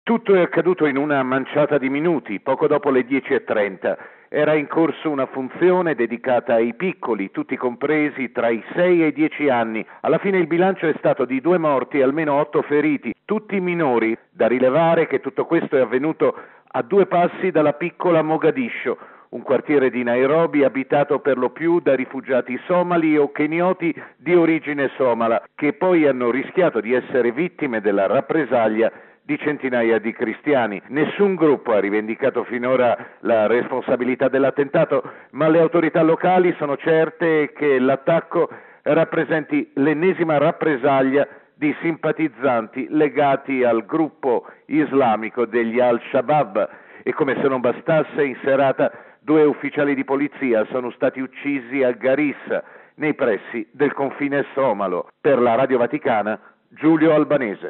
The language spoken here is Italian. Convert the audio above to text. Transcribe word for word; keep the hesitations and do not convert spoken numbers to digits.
Tutto è accaduto in una manciata di minuti, poco dopo le dieci e trenta. Era in corso una funzione dedicata ai piccoli, tutti compresi tra i sei e i dieci anni. Alla fine il bilancio è stato di due morti e almeno otto feriti, tutti minori. Da rilevare che tutto questo è avvenuto a due passi dalla piccola Mogadiscio, un quartiere di Nairobi abitato per lo più da rifugiati somali o kenioti di origine somala, che poi hanno rischiato di essere vittime della rappresaglia di centinaia di cristiani. Nessun gruppo ha rivendicato finora la responsabilità dell'attentato, ma le autorità locali sono certe che l'attacco rappresenti l'ennesima rappresaglia di simpatizzanti legati al gruppo islamico degli Al-Shabaab. E come se non bastasse, in serata due ufficiali di polizia sono stati uccisi a Garissa, nei pressi del confine somalo. Per la Radio Vaticana, Giulio Albanese.